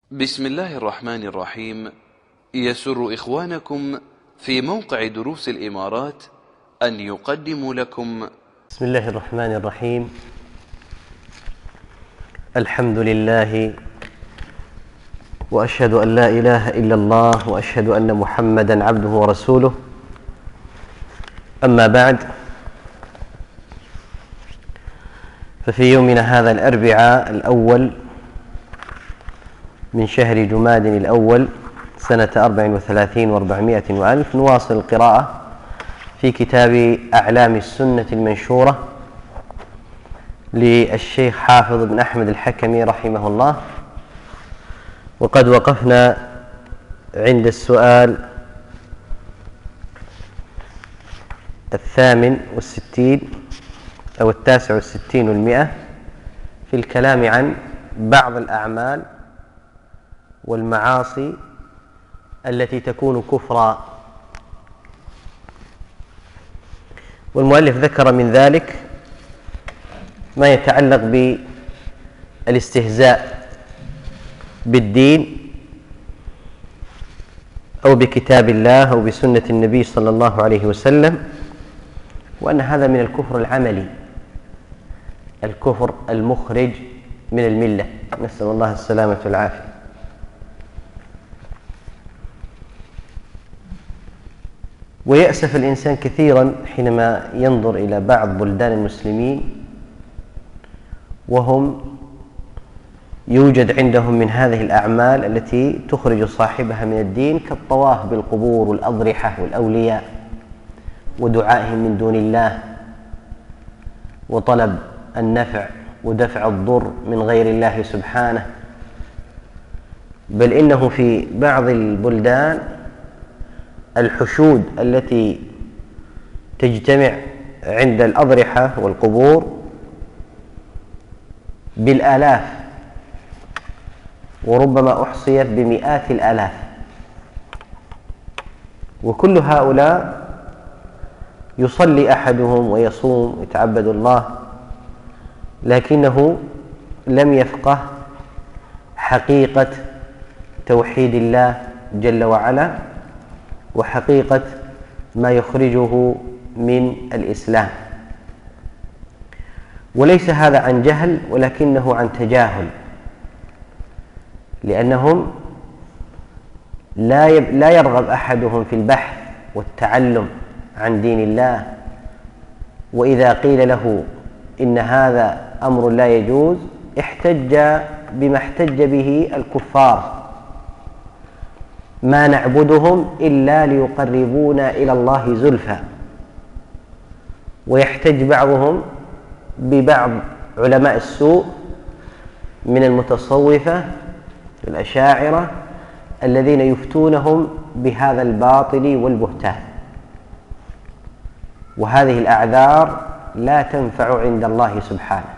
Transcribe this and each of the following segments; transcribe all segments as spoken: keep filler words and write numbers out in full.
بسم الله الرحمن الرحيم. يسر إخوانكم في موقع دروس الإمارات أن يقدموا لكم بسم الله الرحمن الرحيم. الحمد لله، وأشهد أن لا إله إلا الله، وأشهد أن محمدا عبده ورسوله. أما بعد، ففي يومنا هذا الأربعاء الأول من شهر جماد الأول سنة أربع وثلاثين وأربعمائة وألف نواصل القراءة في كتاب أعلام السنة المنشورة للشيخ حافظ بن أحمد الحكمي رحمه الله. وقد وقفنا عند السؤال الثامن والستين أو التاسع والستين والمئة في الكلام عن بعض الأعمال والمعاصي التي تكون كفرا. والمؤلف ذكر من ذلك ما يتعلق بالاستهزاء بالدين أو بكتاب الله أو بسنة النبي صلى الله عليه وسلم، وأن هذا من الكفر العملي، الكفر المخرج من الملة، نسأل الله السلامة والعافية. ويأسف الإنسان كثيرا حينما ينظر إلى بعض بلدان المسلمين وهم يوجد عندهم من هذه الأعمال التي تخرج صاحبها من الدين، كالطواف بالقبور والأضرحة والأولياء ودعائهم من دون الله وطلب النفع ودفع الضر من غير الله سبحانه. بل إنه في بعض البلدان الحشود التي تجتمع عند الأضرحة والقبور بالآلاف، وربما أحصيت بمئات الآلاف، وكل هؤلاء يصلي أحدهم ويصوم ويتعبد الله، لكنه لم يفقه حقيقة توحيد الله جل وعلا وحقيقة ما يخرجه من الإسلام. وليس هذا عن جهل، ولكنه عن تجاهل، لأنهم لا لا يرغب أحدهم في البحث والتعلم عن دين الله، وإذا قيل له إن هذا أمر لا يجوز احتج بما احتج به الكفار: ما نعبدهم إلا ليقربونا إلى الله زلفى. ويحتج بعضهم ببعض علماء السوء من المتصوفة الأشاعرة الذين يفتونهم بهذا الباطل والبهتان، وهذه الأعذار لا تنفع عند الله سبحانه.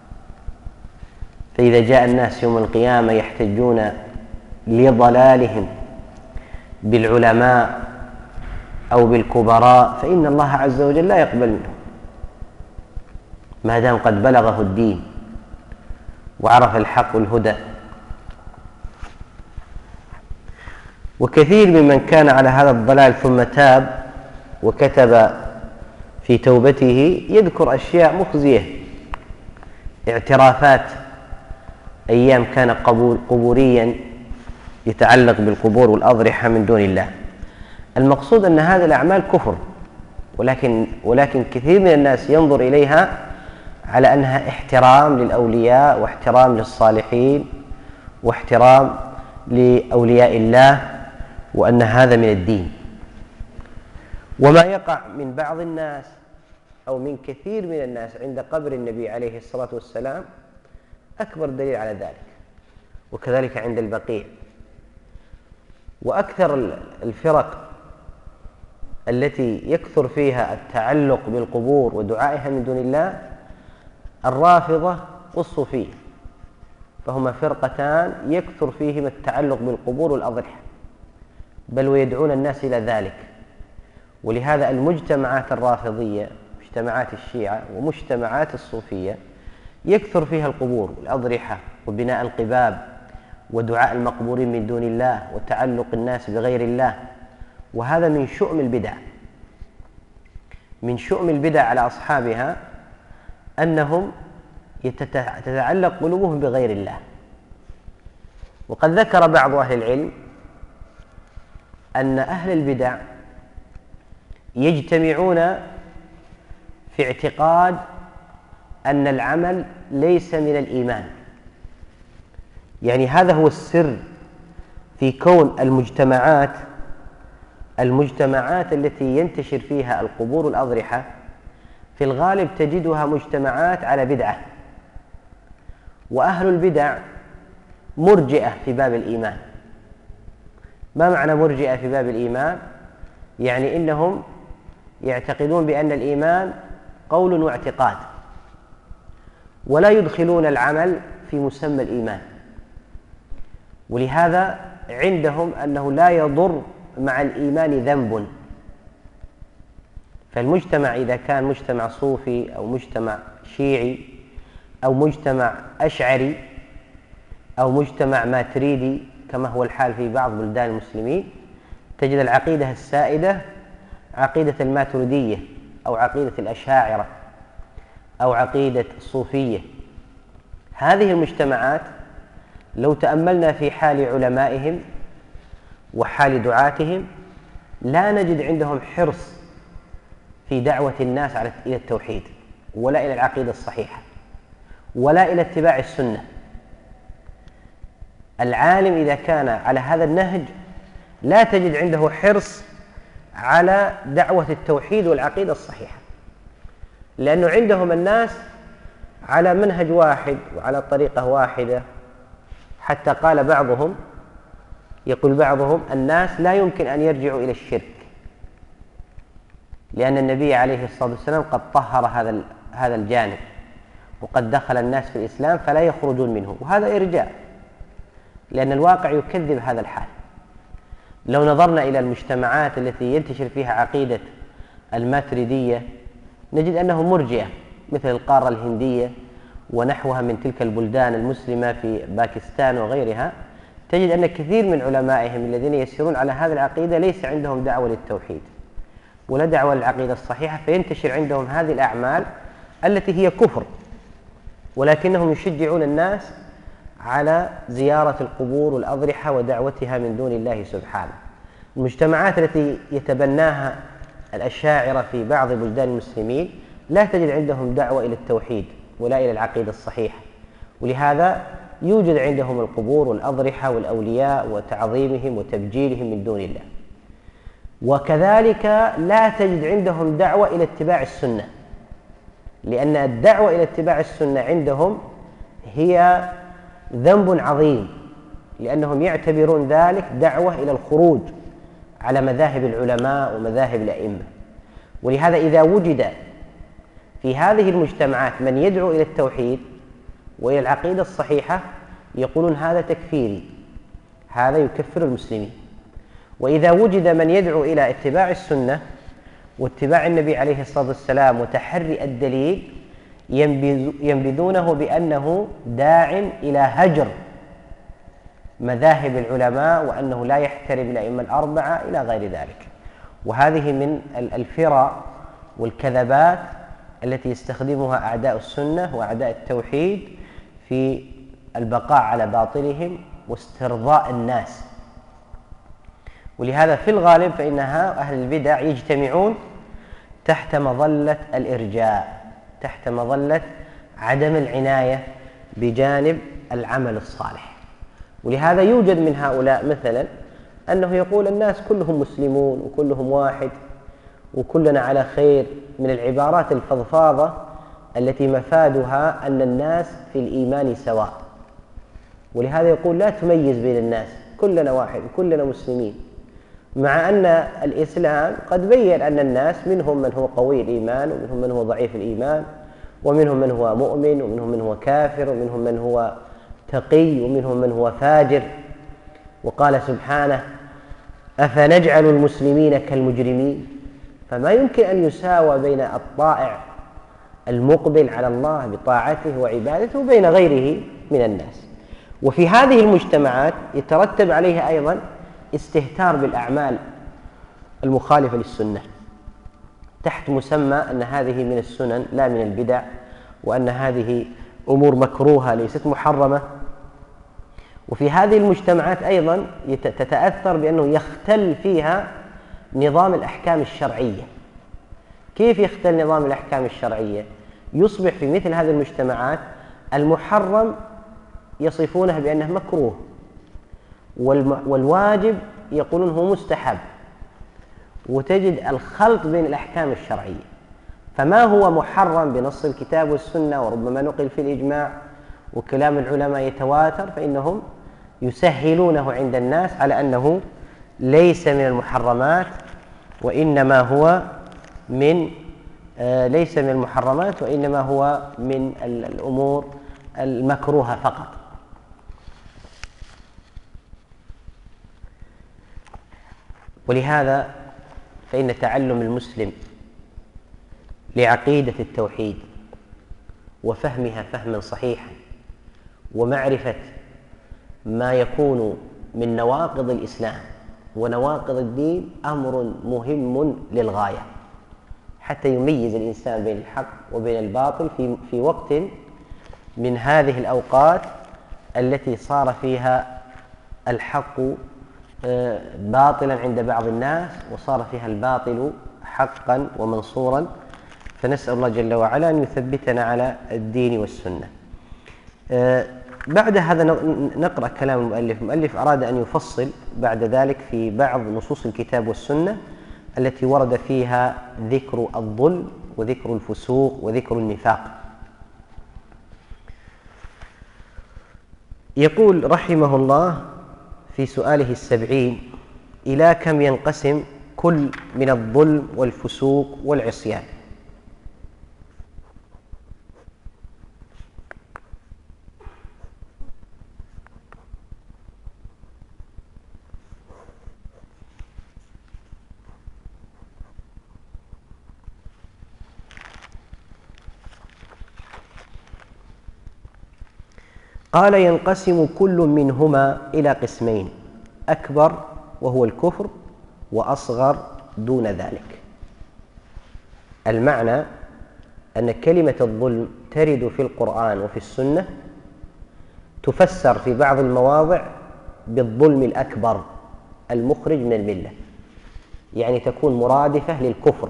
فإذا جاء الناس يوم القيامة يحتجون لضلالهم بالعلماء أو بالكبراء، فإن الله عز وجل لا يقبل منهم ما دام قد بلغه الدين وعرف الحق والهدى. وكثير ممن كان على هذا الضلال ثم تاب وكتب في توبته يذكر أشياء مخزية، اعترافات أيام كان قبوريا يتعلق بالقبور والأضرحة من دون الله. المقصود أن هذه الأعمال كفر، ولكن ولكن كثير من الناس ينظر إليها على أنها احترام للأولياء واحترام للصالحين واحترام لأولياء الله، وأن هذا من الدين. وما يقع من بعض الناس أو من كثير من الناس عند قبر النبي عليه الصلاة والسلام أكبر دليل على ذلك، وكذلك عند البقيع. وأكثر الفرق التي يكثر فيها التعلق بالقبور ودعائها من دون الله الرافضة والصوفية، فهما فرقتان يكثر فيهما التعلق بالقبور والأضرحة، بل ويدعون الناس إلى ذلك. ولهذا المجتمعات الرافضية، مجتمعات الشيعة ومجتمعات الصوفية، يكثر فيها القبور والأضرحة وبناء القباب ودعاء المقبورين من دون الله وتعلق الناس بغير الله. وهذا من شؤم البدع، من شؤم البدع على أصحابها أنهم تتعلق قلوبهم بغير الله. وقد ذكر بعض أهل العلم أن أهل البدع يجتمعون في اعتقاد أن العمل ليس من الإيمان. يعني هذا هو السر في كون المجتمعات المجتمعات التي ينتشر فيها القبور والأضرحة في الغالب تجدها مجتمعات على بدعة، وأهل البدع مرجئة في باب الإيمان. ما معنى مرجئة في باب الإيمان؟ يعني إنهم يعتقدون بأن الإيمان قول واعتقاد، ولا يدخلون العمل في مسمى الإيمان. ولهذا عندهم أنه لا يضر مع الإيمان ذنب. فالمجتمع إذا كان مجتمع صوفي أو مجتمع شيعي أو مجتمع أشعري أو مجتمع ماتريدي كما هو الحال في بعض بلدان المسلمين، تجد العقيدة السائدة عقيدة الماتريدية أو عقيدة الأشاعرة أو عقيدة الصوفية. هذه المجتمعات لو تأملنا في حال علمائهم وحال دعاتهم لا نجد عندهم حرص في دعوة الناس على إلى التوحيد ولا إلى العقيدة الصحيحة ولا إلى اتباع السنة. العالم إذا كان على هذا النهج لا تجد عنده حرص على دعوة التوحيد والعقيدة الصحيحة، لأنه عندهم الناس على منهج واحد وعلى طريقة واحدة. حتى قال بعضهم يقول بعضهم الناس لا يمكن أن يرجعوا إلى الشرك، لأن النبي عليه الصلاة والسلام قد طهر هذا هذا الجانب وقد دخل الناس في الإسلام فلا يخرجون منه. وهذا إرجاء، لأن الواقع يكذب هذا الحال. لو نظرنا إلى المجتمعات التي ينتشر فيها عقيدة الماتريدية نجد أنهم مرجئة، مثل القارة الهندية ونحوها من تلك البلدان المسلمة في باكستان وغيرها. تجد أن كثير من علمائهم الذين يسيرون على هذه العقيدة ليس عندهم دعوة للتوحيد ولا دعوة للعقيدة الصحيحة، فينتشر عندهم هذه الأعمال التي هي كفر، ولكنهم يشجعون الناس على زيارة القبور والأضرحة ودعوتها من دون الله سبحانه. المجتمعات التي يتبناها الأشاعرة في بعض بلدان المسلمين لا تجد عندهم دعوة إلى التوحيد ولا إلى العقيدة الصحيحة، ولهذا يوجد عندهم القبور والأضرحة والأولياء وتعظيمهم وتبجيلهم من دون الله. وكذلك لا تجد عندهم دعوة إلى اتباع السنة، لأن الدعوة إلى اتباع السنة عندهم هي ذنب عظيم، لأنهم يعتبرون ذلك دعوة إلى الخروج على مذاهب العلماء ومذاهب الأئمة. ولهذا إذا وجد في هذه المجتمعات من يدعو إلى التوحيد وإلى العقيدة الصحيحة يقولون هذا تكفيري، هذا يكفر المسلمين. وإذا وجد من يدعو إلى اتباع السنة واتباع النبي عليه الصلاة والسلام وتحري الدليل ينبذونه بأنه داع إلى هجر مذاهب العلماء وأنه لا يحترم الأئمة الأربعة إلى غير ذلك. وهذه من الفرق والكذبات التي يستخدمها أعداء السنة وأعداء التوحيد في البقاء على باطلهم واسترضاء الناس. ولهذا في الغالب فإنها أهل البدع يجتمعون تحت مظلة الإرجاء، تحت مظلة عدم العناية بجانب العمل الصالح. ولهذا يوجد من هؤلاء مثلا أنه يقول الناس كلهم مسلمون وكلهم واحد وكلنا على خير، من العبارات الفضفاضة التي مفادها أن الناس في الإيمان سواء. ولهذا يقول لا تميز بين الناس، كلنا واحد وكلنا مسلمين، مع أن الإسلام قد بين أن الناس منهم من هو قوي الإيمان ومنهم من هو ضعيف الإيمان، ومنهم من هو مؤمن ومنهم من هو كافر ومنهم من هو تقي ومنهم من هو فاجر. وقال سبحانه أفنجعل المسلمين كالمجرمين، فما يمكن أن يساوى بين الطائع المقبل على الله بطاعته وعبادته وبين غيره من الناس. وفي هذه المجتمعات يترتب عليها أيضا استهتار بالأعمال المخالفة للسنة تحت مسمى أن هذه من السنن لا من البدع، وأن هذه أمور مكروهة ليست محرمة. وفي هذه المجتمعات أيضا تتأثر بأنه يختل فيها نظام الأحكام الشرعية. كيف يختل نظام الأحكام الشرعية؟ يصبح في مثل هذه المجتمعات المحرم يصفونه بأنه مكروه، والواجب يقولون هو مستحب، وتجد الخلط بين الأحكام الشرعية. فما هو محرم بنص الكتاب والسنة وربما نقل في الإجماع وكلام العلماء يتواتر، فإنهم يسهلونه عند الناس على أنه ليس من المحرمات، وإنما هو من آه ليس من المحرمات وإنما هو من الأمور المكروهة فقط. ولهذا فإن تعلم المسلم لعقيدة التوحيد وفهمها فهما صحيحا ومعرفة ما يكون من نواقض الإسلام ونواقض الدين أمر مهم للغاية، حتى يميز الإنسان بين الحق وبين الباطل في في وقت من هذه الأوقات التي صار فيها الحق باطلا عند بعض الناس وصار فيها الباطل حقا ومنصورا. فنسأل الله جل وعلا أن يثبتنا على الدين والسنة. بعد هذا نقرأ كلام المؤلف. المؤلف أراد أن يفصل بعد ذلك في بعض نصوص الكتاب والسنة التي ورد فيها ذكر الظلم وذكر الفسوق وذكر النفاق. يقول رحمه الله في سؤاله السبعين: إلى كم ينقسم كل من الظلم والفسوق والعصيان؟ قال: ينقسم كل منهما إلى قسمين: أكبر وهو الكفر، وأصغر دون ذلك. المعنى أن كلمة الظلم ترد في القرآن وفي السنة، تفسر في بعض المواضع بالظلم الأكبر المخرج من الملة، يعني تكون مرادفة للكفر.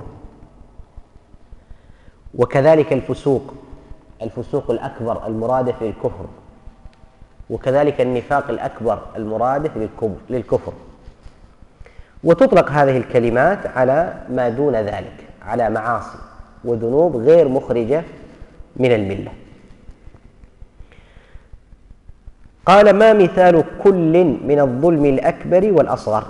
وكذلك الفسوق، الفسوق الأكبر المرادف للكفر، وكذلك النفاق الأكبر المرادف للكفر. وتطلق هذه الكلمات على ما دون ذلك، على معاصي وذنوب غير مخرجة من الملة. قال: ما مثال كل من الظلم الأكبر والأصغر؟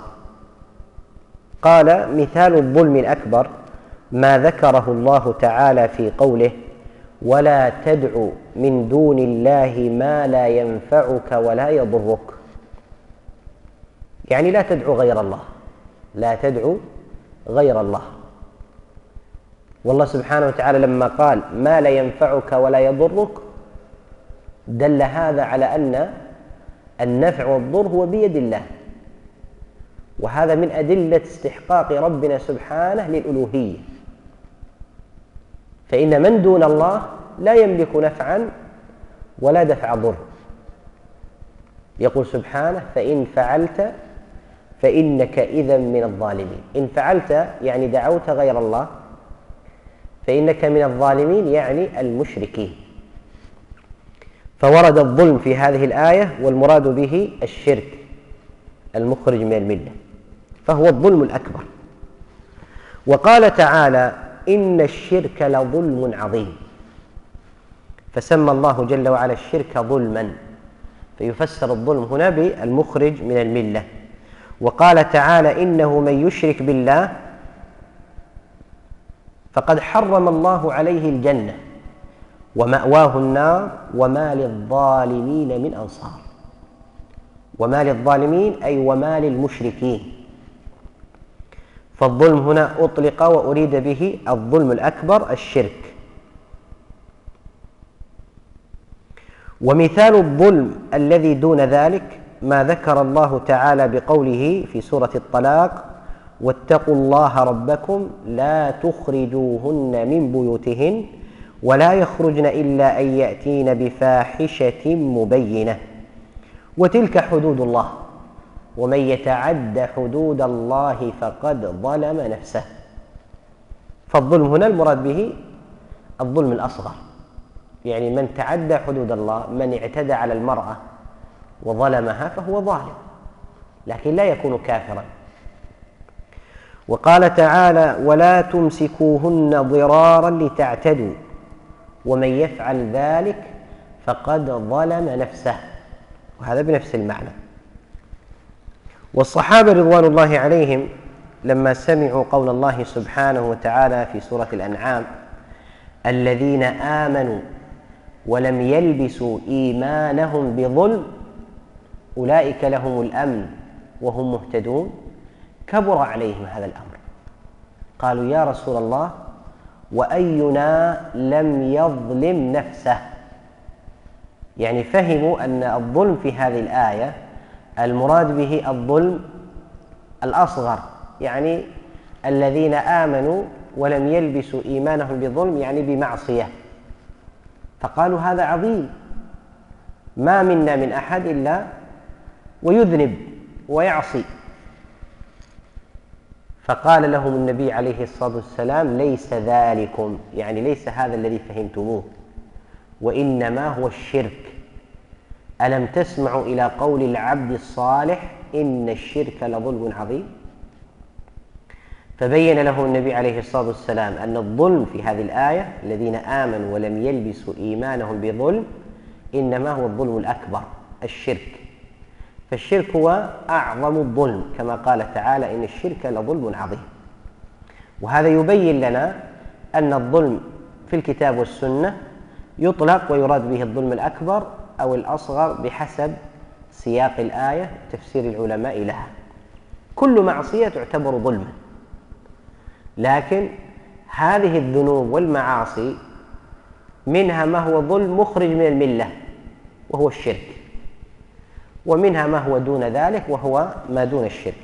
قال: مثال الظلم الأكبر ما ذكره الله تعالى في قوله: ولا تدع من دون الله ما لا ينفعك ولا يضرك. يعني لا تدعو غير الله، لا تدعو غير الله. والله سبحانه وتعالى لما قال ما لا ينفعك ولا يضرك، دل هذا على أن النفع والضر هو بيد الله، وهذا من أدلة استحقاق ربنا سبحانه للألوهية. فإن من دون الله لا يملك نفعا ولا دفع ضر. يقول سبحانه: فإن فعلت فإنك إذا من الظالمين. إن فعلت يعني دعوت غير الله، فإنك من الظالمين يعني المشركين. فورد الظلم في هذه الآية والمراد به الشرك المخرج من الملة، فهو الظلم الأكبر. وقال تعالى: إن الشرك لظلم عظيم. فسمى الله جل وعلا الشرك ظلما، فيفسر الظلم هنا بالمخرج من الملة. وقال تعالى: إنه من يشرك بالله فقد حرم الله عليه الجنة ومأواه النار وما للظالمين من أنصار. وما للظالمين أي وما للمشركين. فالظلم هنا أطلق وأريد به الظلم الأكبر الشرك. ومثال الظلم الذي دون ذلك ما ذكر الله تعالى بقوله في سورة الطلاق: واتقوا الله ربكم لا تخرجوهن من بيوتهن ولا يخرجن إلا أن يأتين بفاحشة مبينة وتلك حدود الله ومن يتعد حدود الله فقد ظلم نفسه. فالظلم هنا المراد به الظلم الأصغر، يعني من تعدى حدود الله، من اعتدى على المرأة وظلمها فهو ظالم، لكن لا يكون كافرا. وقال تعالى: ولا تمسكوهن ضرارا لتعتدوا ومن يفعل ذلك فقد ظلم نفسه، وهذا بنفس المعنى. والصحابة رضوان الله عليهم لما سمعوا قول الله سبحانه وتعالى في سورة الأنعام: الذين آمنوا ولم يلبسوا إيمانهم بظلم أولئك لهم الأمن وهم مهتدون، كبر عليهم هذا الأمر. قالوا: يا رسول الله، وأينا لم يظلم نفسه؟ يعني فهموا أن الظلم في هذه الآية المراد به الظلم الأصغر، يعني الذين آمنوا ولم يلبسوا إيمانهم بظلم، يعني بمعصية. فقالوا: هذا عظيم، ما منا من أحد إلا ويذنب ويعصي. فقال لهم النبي عليه الصلاة والسلام: ليس ذلكم، يعني ليس هذا الذي فهمتموه، وإنما هو الشرك. ألم تسمعوا إلى قول العبد الصالح: إن الشرك لظلم عظيم؟ فبين له النبي عليه الصلاة والسلام أن الظلم في هذه الآية الذين آمنوا ولم يلبسوا إيمانهم بظلم إنما هو الظلم الأكبر، الشرك. فالشرك هو أعظم الظلم، كما قال تعالى: إن الشرك لظلم عظيم. وهذا يبين لنا أن الظلم في الكتاب والسنة يطلق ويراد به الظلم الأكبر أو الأصغر بحسب سياق الآية تفسير العلماء لها. كل معصية تعتبر ظلما، لكن هذه الذنوب والمعاصي منها ما هو ظلم مخرج من الملة وهو الشرك، ومنها ما هو دون ذلك وهو ما دون الشرك.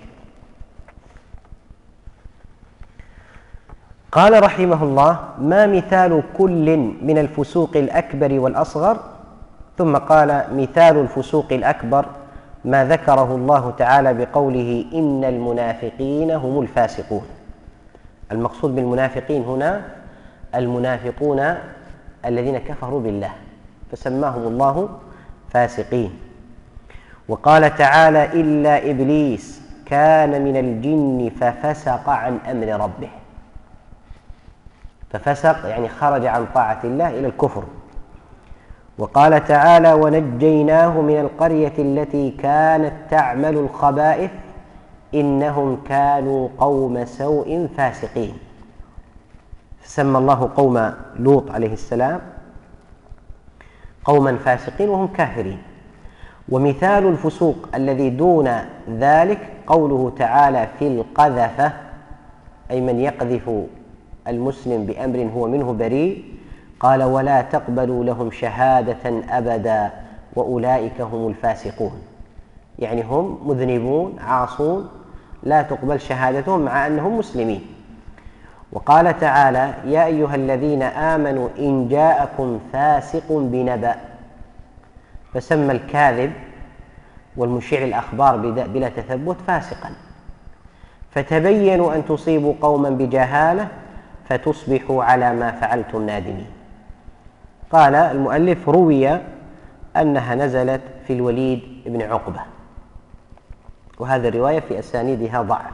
قال رحمه الله: ما مثال كل من الفسوق الأكبر والأصغر؟ ثم قال: مثال الفسوق الأكبر ما ذكره الله تعالى بقوله: إن المنافقين هم الفاسقون. المقصود بالمنافقين هنا المنافقون الذين كفروا بالله، فسماهم الله فاسقين. وقال تعالى: إلا إبليس كان من الجن ففسق عن أمر ربه. ففسق يعني خرج عن طاعة الله إلى الكفر. وقال تعالى: ونجيناه من القرية التي كانت تعمل الخبائث إنهم كانوا قوم سوء فاسقين. سمى الله قوم لوط عليه السلام قوما فاسقين وهم كافرين. ومثال الفسوق الذي دون ذلك قوله تعالى في القذفة، أي من يقذف المسلم بأمر هو منه بريء. قال: ولا تقبلوا لهم شهادة أبدا وأولئك هم الفاسقون، يعني هم مذنبون عاصون لا تقبل شهادتهم مع أنهم مسلمين. وقال تعالى: يا أيها الذين آمنوا إن جاءكم فاسق بنبأ، فسمى الكاذب والمشيع الأخبار بلا تثبت فاسقا. فتبينوا أن تصيبوا قوما بجهالة فتصبحوا على ما فعلتم نادمين. قال المؤلف: روي أنها نزلت في الوليد بن عقبة، وهذا الرواية في أسانيدها ضعف.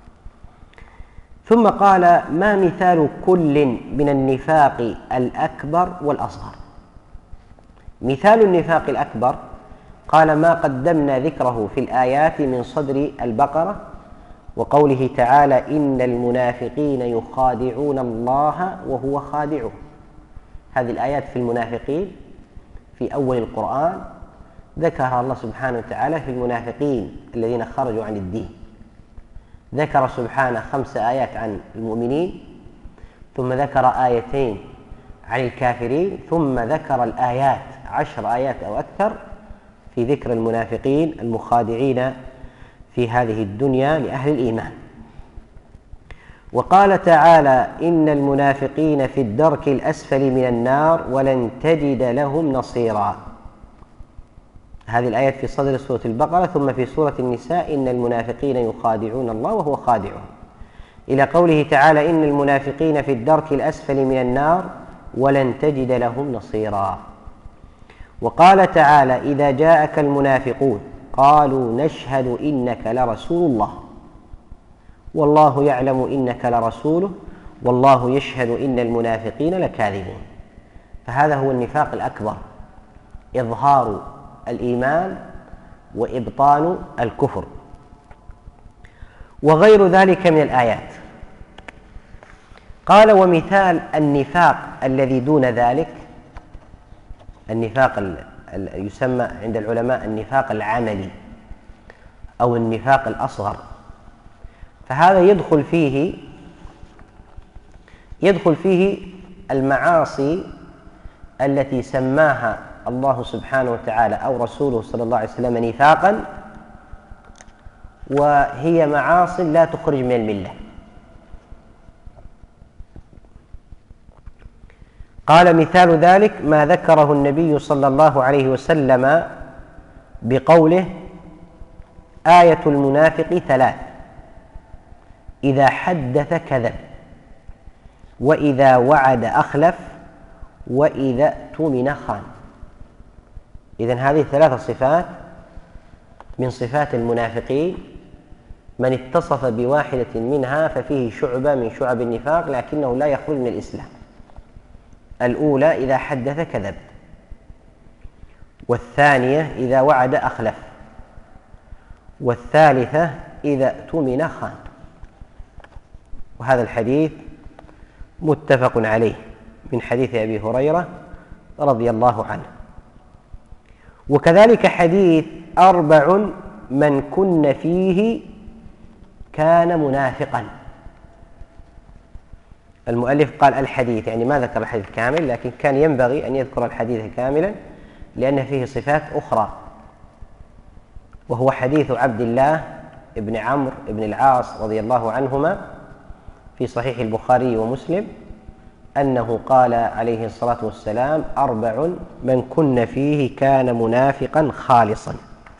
ثم قال: ما مثال كل من النفاق الأكبر والأصغر؟ مثال النفاق الأكبر قال: ما قدمنا ذكره في الآيات من صدر البقرة وقوله تعالى: إن المنافقين يخادعون الله وهو خادعهم. هذه الآيات في المنافقين في أول القرآن ذكرها الله سبحانه وتعالى في المنافقين الذين خرجوا عن الدين. ذكر سبحانه خمس آيات عن المؤمنين، ثم ذكر آيتين عن الكافرين، ثم ذكر الآيات عشر آيات أو أكثر في ذكر المنافقين المخادعين في هذه الدنيا لأهل الإيمان. وقال تعالى: إن المنافقين في الدرك الأسفل من النار ولن تجد لهم نصيرا. هذه الآيات في صدر سورة البقرة، ثم في سورة النساء: إن المنافقين يخادعون الله وهو خادعهم، إلى قوله تعالى: إن المنافقين في الدرك الأسفل من النار ولن تجد لهم نصيرا. وقال تعالى: إذا جاءك المنافقون قالوا نشهد إنك لرسول الله والله يعلم إنك لرسوله والله يشهد إن المنافقين لكاذبون. فهذا هو النفاق الأكبر، إظهار الإيمان وإبطان الكفر. وغير ذلك من الآيات. قال: ومثال النفاق الذي دون ذلك، النفاق يسمى عند العلماء النفاق العملي أو النفاق الأصغر، فهذا يدخل فيه يدخل فيه المعاصي التي سماها الله سبحانه وتعالى أو رسوله صلى الله عليه وسلم نفاقا، وهي معاصي لا تخرج من الملة. قال: مثال ذلك ما ذكره النبي صلى الله عليه وسلم بقوله: آية المنافق ثلاث: إذا حدث كذب، وإذا وعد أخلف، وإذا اؤتمن خان. إذن هذه ثلاث صفات من صفات المنافقين، من اتصف بواحدة منها ففيه شعبة من شعب النفاق لكنه لا يخرج من الإسلام. الأولى: إذا حدث كذب، والثانية: إذا وعد أخلف، والثالثة: إذا اؤتمن خان. وهذا الحديث متفق عليه من حديث أبي هريرة رضي الله عنه. وكذلك حديث: أربع من كن فيه كان منافقا. المؤلف قال الحديث، يعني ما ذكر الحديث كامل، لكن كان ينبغي أن يذكر الحديث كاملا لأن فيه صفات أخرى. وهو حديث عبد الله بن عمرو بن العاص رضي الله عنهما في صحيح البخاري ومسلم أنه قال عليه الصلاة والسلام: أربع من كن فيه كان منافقا خالصا،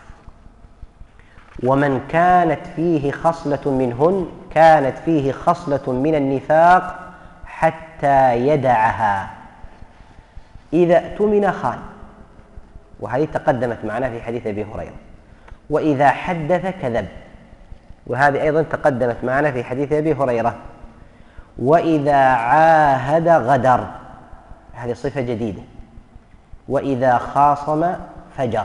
ومن كانت فيه خصلة منهن كانت فيه خصلة من النفاق حتى يدعها، إذا اؤتمن خان. وهذه تقدمت معنا في حديث أبي هريرة. وإذا حدث كذب، وهذه أيضا تقدمت معنا في حديث أبي هريرة. وإذا عاهد غدر، هذه صفة جديدة. وإذا خاصم فجر.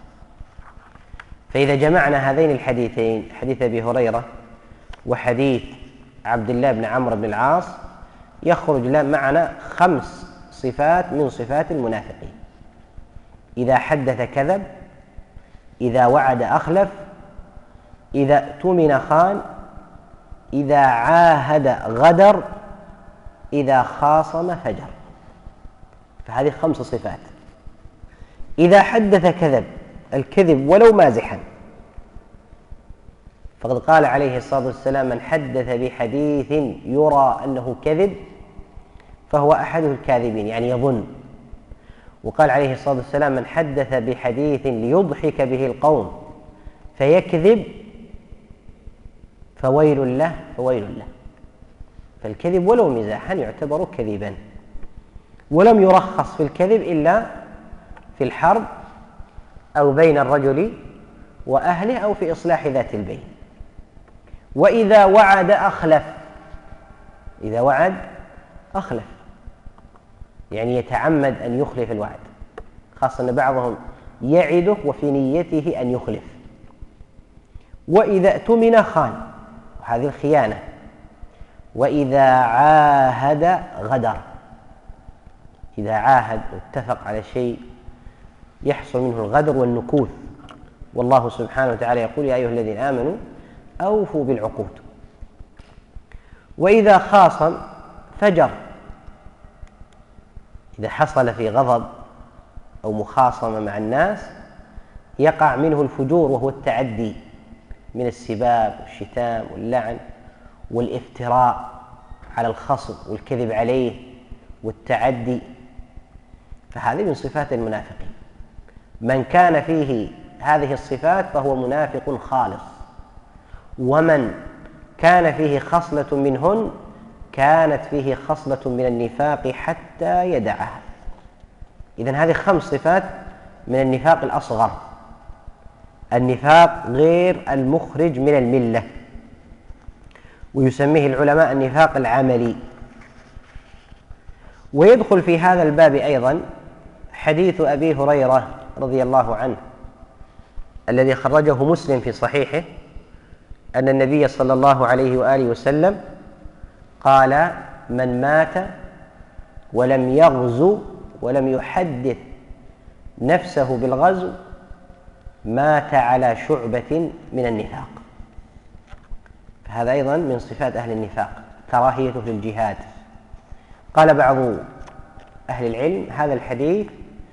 فإذا جمعنا هذين الحديثين، حديث أبي هريرة وحديث عبد الله بن عمرو بن العاص، يخرج معنا خمس صفات من صفات المنافقين: إذا حدث كذب، إذا وعد أخلف، إذا اؤتمن خان، إذا عاهد غدر، إذا خاصم فجر. فهذه خمس صفات. إذا حدث كذب، الكذب ولو مازحا، فقد قال عليه الصلاة والسلام: من حدث بحديث يرى أنه كذب فهو أحد الكاذبين، يعني يظن. وقال عليه الصلاة والسلام: من حدث بحديث ليضحك به القوم فيكذب فويل له فويل له. فالكذب ولو مزاحا يعتبر كذبا، ولم يرخص في الكذب إلا في الحرب أو بين الرجل وأهله أو في إصلاح ذات البين. وإذا وعد أخلف، إذا وعد أخلف يعني يتعمد أن يخلف الوعد، خاصة أن بعضهم يعده وفي نيته أن يخلف. وإذا اؤتمن خان، وهذه الخيانة. وإذا عاهد غدر، إذا عاهد واتفق على شيء يحصل منه الغدر والنكوث. والله سبحانه وتعالى يقول: يا أيها الذين آمنوا أوفوا بالعقود. وإذا خاصم فجر، إذا حصل في غضب أو مخاصمة مع الناس يقع منه الفجور، وهو التعدي من السباب والشتام واللعن والافتراء على الخصم والكذب عليه والتعدي، فهذه من صفات المنافقين. من كان فيه هذه الصفات فهو منافق خالص، ومن كان فيه خصلة منهن كانت فيه خصلة من النفاق حتى يدعها. إذن هذه خمس صفات من النفاق الأصغر، النفاق غير المخرج من الملة، ويسميه العلماء النفاق العملي. ويدخل في هذا الباب أيضا حديث أبي هريرة رضي الله عنه الذي خرجه مسلم في صحيحه، أن النبي صلى الله عليه وآله وسلم قال: من مات ولم يغزو ولم يحدث نفسه بالغزو مات على شعبة من النفاق. هذا أيضا من صفات أهل النفاق، كراهيته للجهاد. قال بعض أهل العلم: هذا الحديث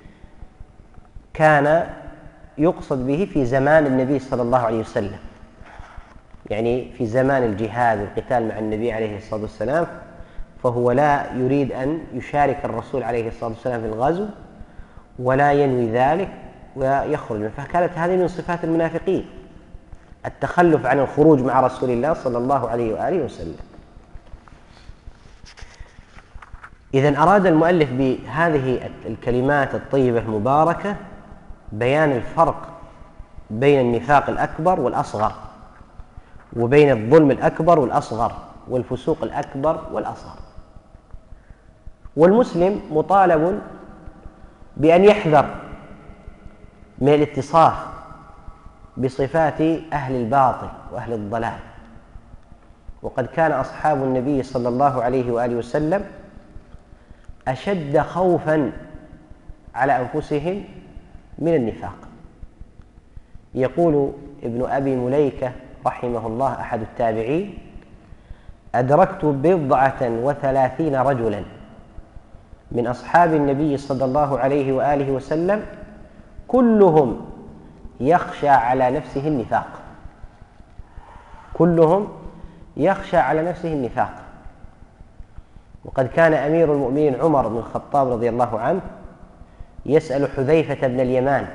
كان يقصد به في زمان النبي صلى الله عليه وسلم، يعني في زمان الجهاد والقتال مع النبي عليه الصلاة والسلام، فهو لا يريد أن يشارك الرسول عليه الصلاة والسلام في الغزو ولا ينوي ذلك ويخرج منه. فكانت هذه من صفات المنافقين، التخلف عن الخروج مع رسول الله صلى الله عليه وآله وسلم. إذن أراد المؤلف بهذه الكلمات الطيبة المباركة بيان الفرق بين النفاق الأكبر والأصغر، وبين الظلم الأكبر والأصغر، والفسوق الأكبر والأصغر. والمسلم مطالب بأن يحذر من الاتصاف بصفات أهل الباطل وأهل الضلال. وقد كان أصحاب النبي صلى الله عليه وآله وسلم أشد خوفا على أنفسهم من النفاق. يقول ابن أبي مليكة رحمه الله أحد التابعين: أدركت بضعة وثلاثين رجلا من أصحاب النبي صلى الله عليه وآله وسلم كلهم يخشى على نفسه النفاق، كلهم يخشى على نفسه النفاق. وقد كان أمير المؤمنين عمر بن الخطاب رضي الله عنه يسأل حذيفة بن اليمان: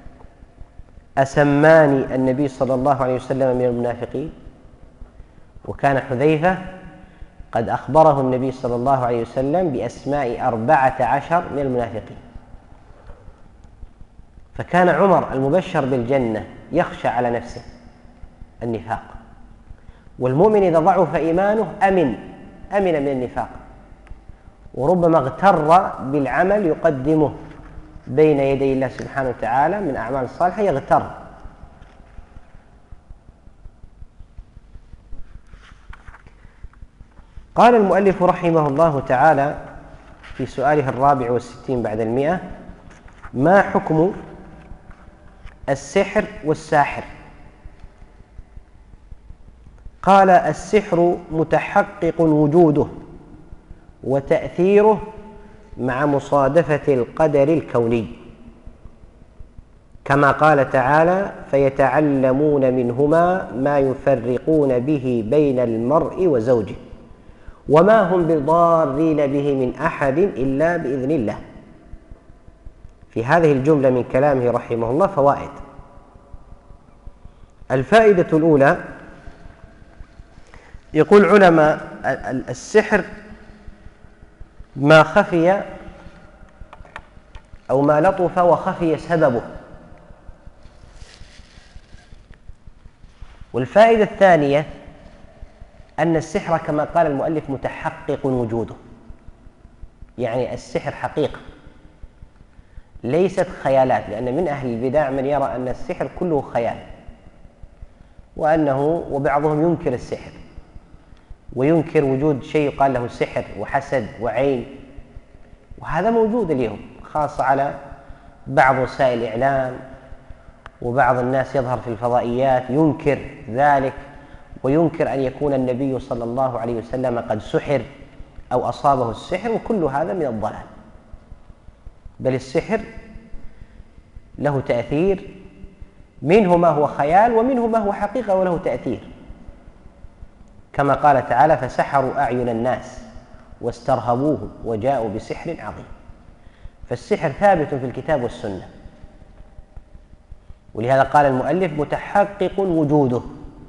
أسماني النبي صلى الله عليه وسلم من المنافقين؟ وكان حذيفة قد أخبره النبي صلى الله عليه وسلم بأسماء أربعة عشر من المنافقين. فكان عمر المبشر بالجنة يخشى على نفسه النفاق. والمؤمن إذا ضعف إيمانه أمن أمن من النفاق، وربما اغتر بالعمل يقدمه بين يدي الله سبحانه وتعالى من أعمال الصالحة، يغتر. قال المؤلف رحمه الله تعالى في سؤاله الرابع والستين بعد المئة: ما حكم السحر والساحر؟ قال: السحر متحقق وجوده وتأثيره مع مصادفة القدر الكوني، كما قال تعالى: فيتعلمون منهما ما يفرقون به بين المرء وزوجه وما هم بضارين به من أحد إلا بإذن الله. في هذه الجملة من كلامه رحمه الله فوائد. الفائدة الأولى: يقول علماء السحر ما خفي أو ما لطف وخفي سببه. والفائدة الثانية أن السحر كما قال المؤلف متحقق وجوده، يعني السحر حقيقة ليست خيالات، لأن من أهل البدع من يرى أن السحر كله خيال، وأنه وبعضهم ينكر السحر وينكر وجود شيء يقال له سحر وحسد وعين، وهذا موجود اليوم خاصة على بعض وسائل الإعلام، وبعض الناس يظهر في الفضائيات ينكر ذلك، وينكر أن يكون النبي صلى الله عليه وسلم قد سحر أو أصابه السحر، وكل هذا من الضلال. بل السحر له تأثير، منه ما هو خيال ومنه ما هو حقيقة وله تأثير، كما قال تعالى: فسحروا أعين الناس واسترهبوهم وجاءوا بسحر عظيم. فالسحر ثابت في الكتاب والسنة، ولهذا قال المؤلف: متحقق وجوده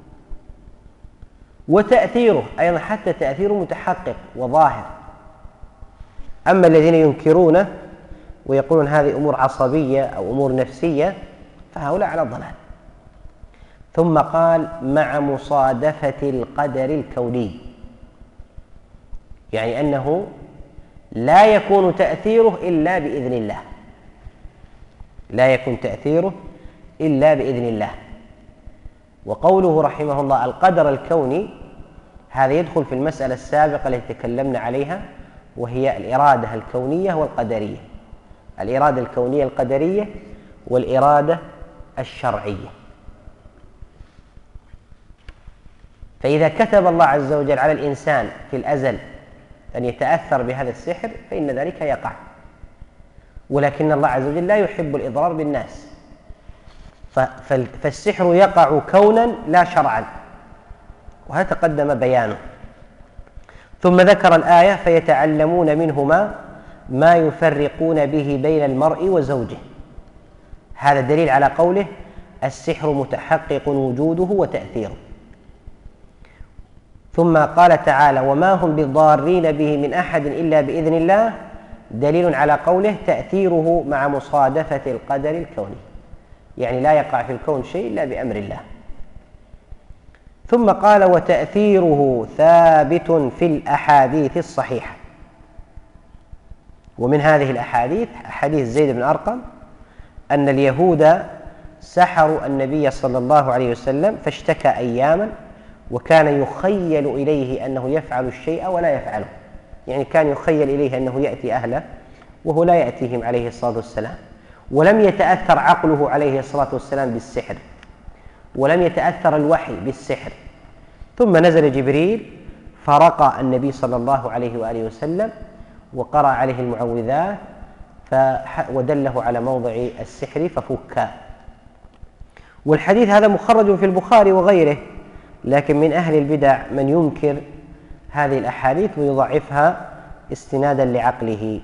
وتأثيره أيضا، حتى تأثيره متحقق وظاهر. أما الذين ينكرونه ويقولون هذه أمور عصبية أو أمور نفسية فهؤلاء على ضلال. ثم قال: مع مصادفة القدر الكوني، يعني أنه لا يكون تأثيره إلا بإذن الله، لا يكون تأثيره إلا بإذن الله. وقوله رحمه الله القدر الكوني، هذا يدخل في المسألة السابقة التي تكلمنا عليها، وهي الإرادة الكونية والقدرية، الإرادة الكونية القدرية والإرادة الشرعية. فإذا كتب الله عز وجل على الإنسان في الأزل أن يتأثر بهذا السحر فإن ذلك يقع، ولكن الله عز وجل لا يحب الإضرار بالناس، فالسحر يقع كونا لا شرعا، وهذا تقدم بيانه. ثم ذكر الآية: فيتعلمون منهما ما يفرقون به بين المرء وزوجه. هذا دليل على قوله: السحر متحقق وجوده وتأثيره. ثم قال تعالى: وما هم بضارين به من أحد إلا بإذن الله، دليل على قوله: تأثيره مع مصادفة القدر الكوني، يعني لا يقع في الكون شيء إلا بأمر الله. ثم قال: وتأثيره ثابت في الأحاديث الصحيحة. ومن هذه الأحاديث حديث زيد بن أرقم أن اليهود سحروا النبي صلى الله عليه وسلم فاشتكى أياما، وكان يخيل إليه أنه يفعل الشيء ولا يفعله، يعني كان يخيل إليه أنه يأتي أهله وهو لا يأتيهم عليه الصلاة والسلام، ولم يتأثر عقله عليه الصلاة والسلام بالسحر، ولم يتأثر الوحي بالسحر. ثم نزل جبريل فرقى النبي صلى الله عليه وآله وسلم وقرأ عليه المعوذات ودله على موضع السحر ففكا. والحديث هذا مخرج في البخاري وغيره، لكن من أهل البدع من ينكر هذه الأحاديث ويضعفها استنادا لعقله.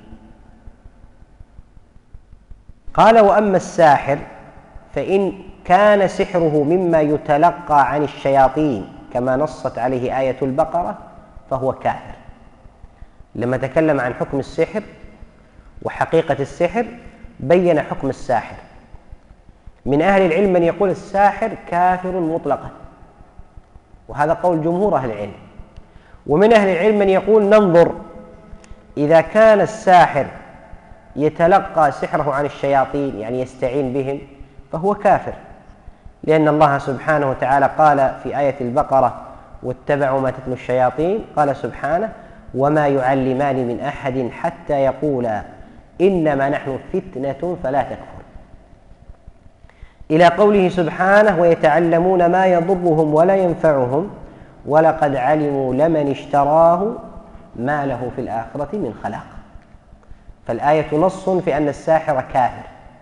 قال: وأما الساحر فإن كان سحره مما يتلقى عن الشياطين كما نصت عليه آية البقرة فهو كافر. لما تكلم عن حكم السحر وحقيقة السحر بين حكم الساحر. من أهل العلم من يقول الساحر كافر مطلقا، وهذا قول جمهور أهل العلم. ومن أهل العلم من يقول ننظر، إذا كان الساحر يتلقى سحره عن الشياطين يعني يستعين بهم فهو كافر، لأن الله سبحانه وتعالى قال في آية البقرة: واتبعوا ما تتلو الشياطين، قال سبحانه: وما يعلمان من أحد حتى يقولا إنما نحن فتنة فلا تكفر، إلى قوله سبحانه: ويتعلمون ما يضرهم ولا ينفعهم ولقد علموا لمن اشتراه ما له في الآخرة من خلاق. فالآية نص في أن الساحر كافر.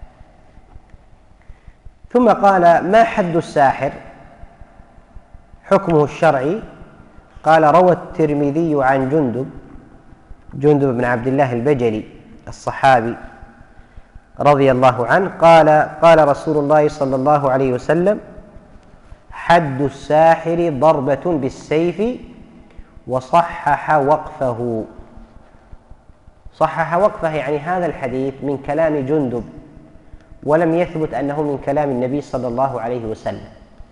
ثم قال: ما حد الساحر؟ حكمه الشرعي. قال: روى الترمذي عن جندب جندب بن عبد الله البجلي الصحابي رضي الله عنه قال: قال رسول الله صلى الله عليه وسلم: حد الساحر ضربة بالسيف، وصحح وقفه. صحح وقفه يعني هذا الحديث من كلام جندب، ولم يثبت أنه من كلام النبي صلى الله عليه وسلم.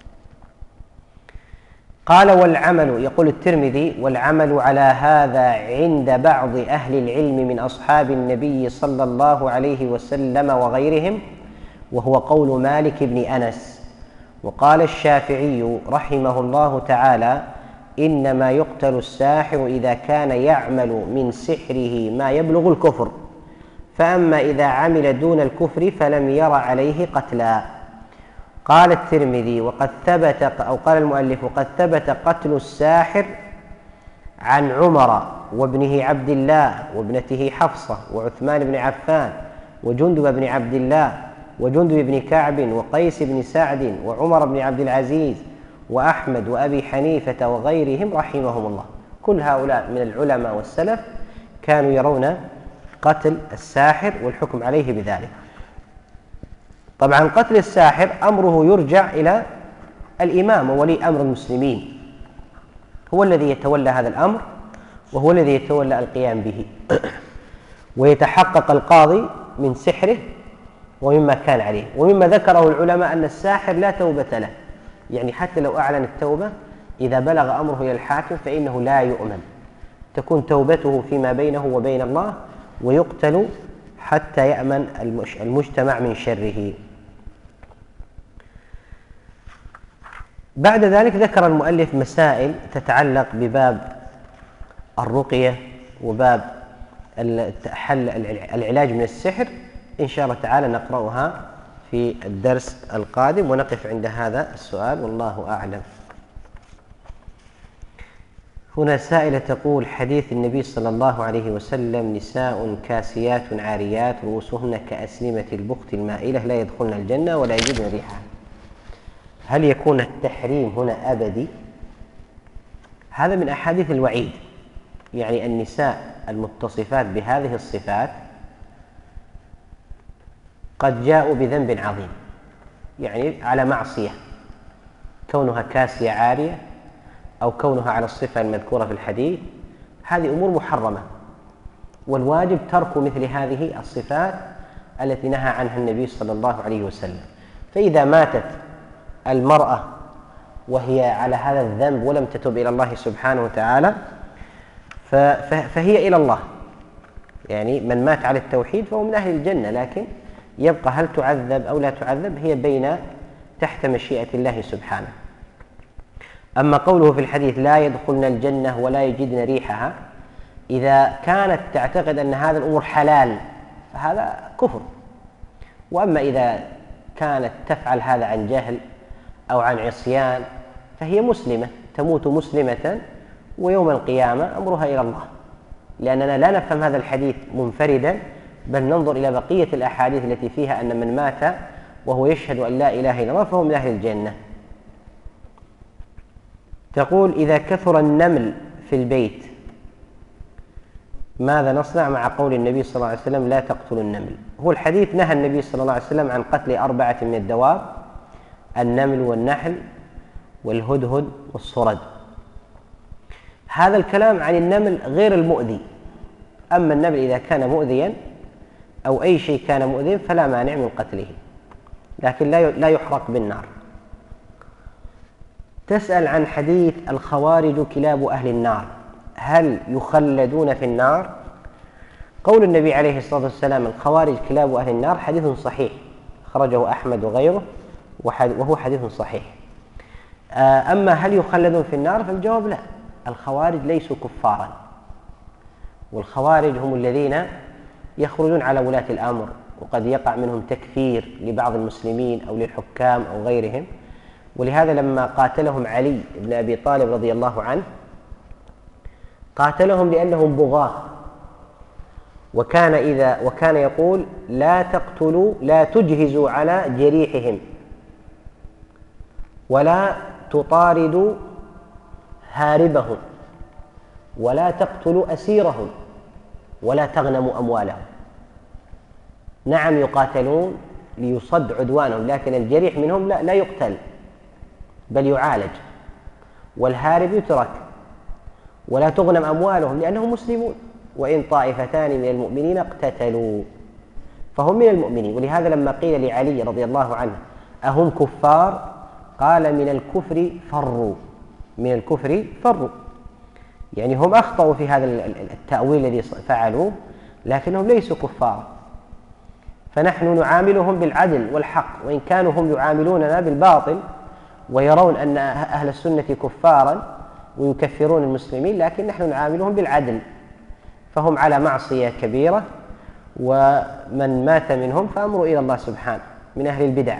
قال: والعمل، يقول الترمذي: والعمل على هذا عند بعض أهل العلم من أصحاب النبي صلى الله عليه وسلم وغيرهم، وهو قول مالك بن أنس. وقال الشافعي رحمه الله تعالى: إنما يقتل الساحر إذا كان يعمل من سحره ما يبلغ الكفر، فأما إذا عمل دون الكفر فلم ير عليه قتلا. قال الترمذي: وقد ثبت، أو قال المؤلف: وقد ثبت قتل الساحر عن عمر وابنه عبد الله وابنته حفصة وعثمان بن عفان وجندب بن عبد الله وجندب بن كعب وقيس بن سعد وعمر بن عبد العزيز وأحمد وأبي حنيفة وغيرهم رحمهم الله. كل هؤلاء من العلماء والسلف كانوا يرون قتل الساحر والحكم عليه بذلك. طبعا قتل الساحر أمره يرجع إلى الإمام وولي أمر المسلمين، هو الذي يتولى هذا الأمر وهو الذي يتولى القيام به، ويتحقق القاضي من سحره ومما كان عليه. ومما ذكره العلماء أن الساحر لا توبة له، يعني حتى لو أعلن التوبة إذا بلغ أمره إلى الحاكم فإنه لا يؤمن، تكون توبته فيما بينه وبين الله ويقتل حتى يأمن المجتمع من شره. بعد ذلك ذكر المؤلف مسائل تتعلق بباب الرقية وباب حل العلاج من السحر، إن شاء الله تعالى نقرأها في الدرس القادم ونقف عند هذا السؤال والله أعلم. هنا سائلة تقول: حديث النبي صلى الله عليه وسلم: نساء كاسيات عاريات رؤوسهن كأسنمة البخت المائلة لا يدخلن الجنة ولا يجدن ريحها، هل يكون التحريم هنا أبدي؟ هذا من أحاديث الوعيد، يعني النساء المتصفات بهذه الصفات قد جاءوا بذنب عظيم، يعني على معصية، كونها كاسية عارية أو كونها على الصفة المذكورة في الحديث، هذه أمور محرمة، والواجب ترك مثل هذه الصفات التي نهى عنها النبي صلى الله عليه وسلم. فإذا ماتت المرأة وهي على هذا الذنب ولم تتب إلى الله سبحانه وتعالى فهي إلى الله، يعني من مات على التوحيد فهو من أهل الجنة، لكن يبقى هل تعذب أو لا تعذب هي بين تحت مشيئة الله سبحانه. أما قوله في الحديث لا يدخلن الجنة ولا يجدن ريحها، إذا كانت تعتقد أن هذا الأمور حلال فهذا كفر، وأما إذا كانت تفعل هذا عن جهل أو عن عصيان فهي مسلمة، تموت مسلمة ويوم القيامة أمرها إلى الله، لأننا لا نفهم هذا الحديث منفردا، بل ننظر إلى بقية الأحاديث التي فيها أن من مات وهو يشهد أن لا إله إلا الله فهو من أهل الجنة. تقول: إذا كثر النمل في البيت ماذا نصنع مع قول النبي صلى الله عليه وسلم لا تقتلوا النمل؟ هو الحديث نهى النبي صلى الله عليه وسلم عن قتل أربعة من الدواب: النمل والنحل والهدهد والصرد. هذا الكلام عن النمل غير المؤذي، أما النمل إذا كان مؤذيا أو أي شيء كان مؤذي فلا مانع من قتله، لكن لا يحرق بالنار. تسأل عن حديث الخوارج كلاب أهل النار، هل يخلدون في النار؟ قول النبي عليه الصلاة والسلام الخوارج كلاب أهل النار حديث صحيح، خرجه أحمد وغيره وهو حديث صحيح. أما هل يخلدون في النار؟ فالجواب لا، الخوارج ليسوا كفارا، والخوارج هم الذين يخرجون على ولاة الأمر، وقد يقع منهم تكفير لبعض المسلمين أو للحكام أو غيرهم. ولهذا لما قاتلهم علي بن أبي طالب رضي الله عنه قاتلهم لأنهم بغاة، وكان إذا وكان يقول لا تقتلوا لا تجهزوا على جريحهم ولا تطاردوا هاربهم ولا تقتلوا أسيرهم ولا تغنموا أموالهم. نعم يقاتلون ليصد عدوانهم، لكن الجريح منهم لا, لا يقتل بل يعالج، والهارب يترك، ولا تغنم أموالهم لأنهم مسلمون، وإن طائفتان من المؤمنين اقتتلوا فهم من المؤمنين. ولهذا لما قيل لعلي رضي الله عنه أهم كفار؟ قال من الكفر فروا، من الكفر فروا، يعني هم أخطأوا في هذا التأويل الذي فعلوه، لكنهم ليسوا كفار. فنحن نعاملهم بالعدل والحق، وإن كانوا هم يعاملوننا بالباطل ويرون أن أهل السنة كفارا ويكفرون المسلمين، لكن نحن نعاملهم بالعدل، فهم على معصية كبيرة، ومن مات منهم فأمره إلى الله سبحانه من أهل البدع.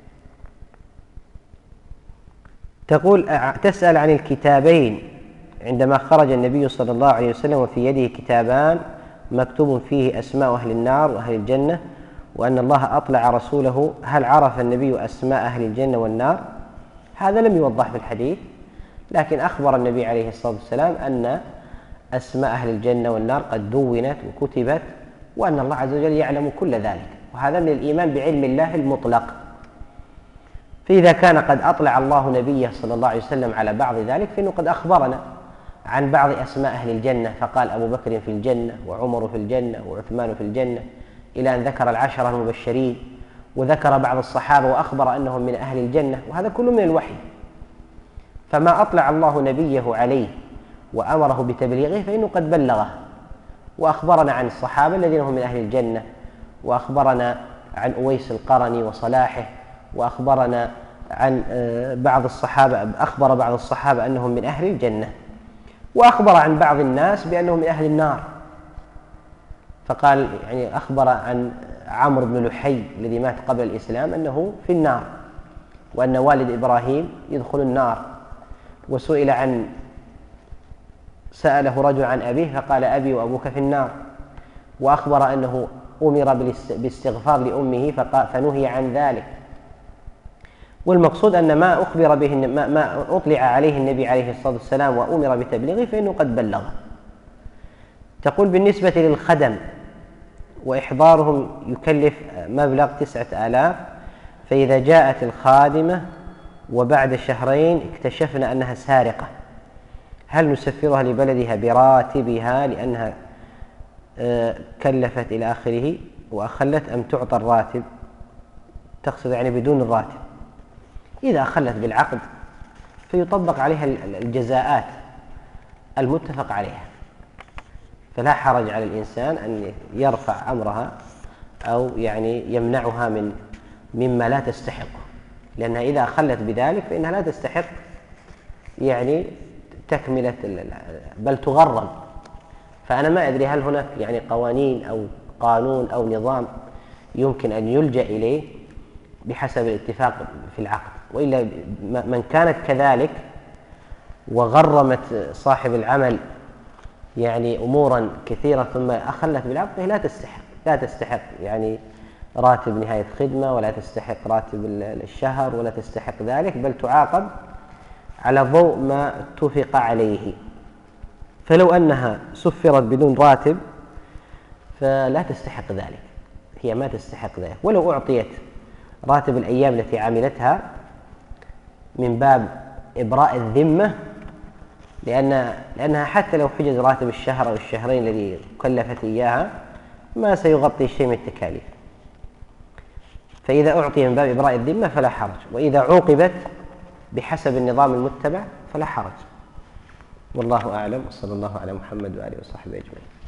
تقول تسأل عن الكتابين عندما خرج النبي صلى الله عليه وسلم وفي يده كتابان مكتوب فيه أسماء أهل النار وأهل الجنة وأن الله أطلع رسوله هل عرف النبي أسماء أهل الجنة والنار؟ هذا لم يوضح في الحديث، لكن أخبر النبي عليه الصلاة والسلام أن أسماء أهل الجنة والنار قد دونت وكتبت، وأن الله عز وجل يعلم كل ذلك، وهذا من الإيمان بعلم الله المطلق. فإذا كان قد أطلع الله نبيه صلى الله عليه وسلم على بعض ذلك، فإنه قد أخبرنا عن بعض أسماء أهل الجنة، فقال أبو بكر في الجنة، وعمر في الجنة، وعثمان في الجنة، إلى أن ذكر العشرة المبشرين، وذكر بعض الصحابة وأخبر أنهم من أهل الجنة، وهذا كله من الوحي. فما أطلع الله نبيه عليه وأمره بتبليغه فإنه قد بلغه، وأخبرنا عن الصحابة الذين هم من أهل الجنة، وأخبرنا عن أويس القرني وصلاحه، وأخبرنا عن بعض الصحابة أخبر بعض الصحابة أنهم من أهل الجنة، وأخبر عن بعض الناس بأنهم من أهل النار. فقال يعني أخبر عن عمرو بن لحي الذي مات قبل الإسلام أنه في النار، وأن والد إبراهيم يدخل النار. وسئل عن سأله رجل عن أبيه فقال أبي وأبوك في النار، وأخبر أنه أمر بالاستغفار لأمه فنهي عن ذلك. والمقصود أن ما أخبر به ما أطلع عليه النبي عليه الصلاة والسلام وأمر بتبليغه فإنه قد بلغه. تقول بالنسبة للخدم وإحضارهم يكلف مبلغ تسعة آلاف، فإذا جاءت الخادمة وبعد شهرين اكتشفنا أنها سارقة، هل نسفرها لبلدها براتبها لأنها كلفت إلى آخره وأخلت، أم تعطى الراتب؟ تقصد يعني بدون الراتب. إذا أخلت بالعقد فيطبق عليها الجزاءات المتفق عليها، فلا حرج على الإنسان أن يرفع أمرها أو يعني يمنعها من مما لا تستحقه، لأنها إذا أخلت بذلك فإنها لا تستحق يعني تكملة بل تغرم. فأنا ما أدري هل هناك يعني قوانين أو قانون أو نظام يمكن أن يلجأ إليه بحسب الاتفاق في العقد، وإلا من كانت كذلك وغرمت صاحب العمل يعني أمورا كثيرة ثم أخلت بالعقد فهي لا تستحق لا تستحق يعني راتب نهاية خدمة، ولا تستحق راتب الشهر، ولا تستحق ذلك، بل تعاقب على ضوء ما اتفق عليه. فلو أنها سفرت بدون راتب فلا تستحق ذلك، هي ما تستحق ذلك. ولو أعطيت راتب الأيام التي عملتها من باب إبراء الذمة، لأن لأنها حتى لو حجز راتب الشهر أو الشهرين الذي كلفت إياها ما سيغطي شيء من التكاليف. فإذا أعطي من باب إبراء الذمة فلا حرج، وإذا عوقبت بحسب النظام المتبع فلا حرج. والله أعلم، وصلى الله على محمد وآله وصحبه أجمعين.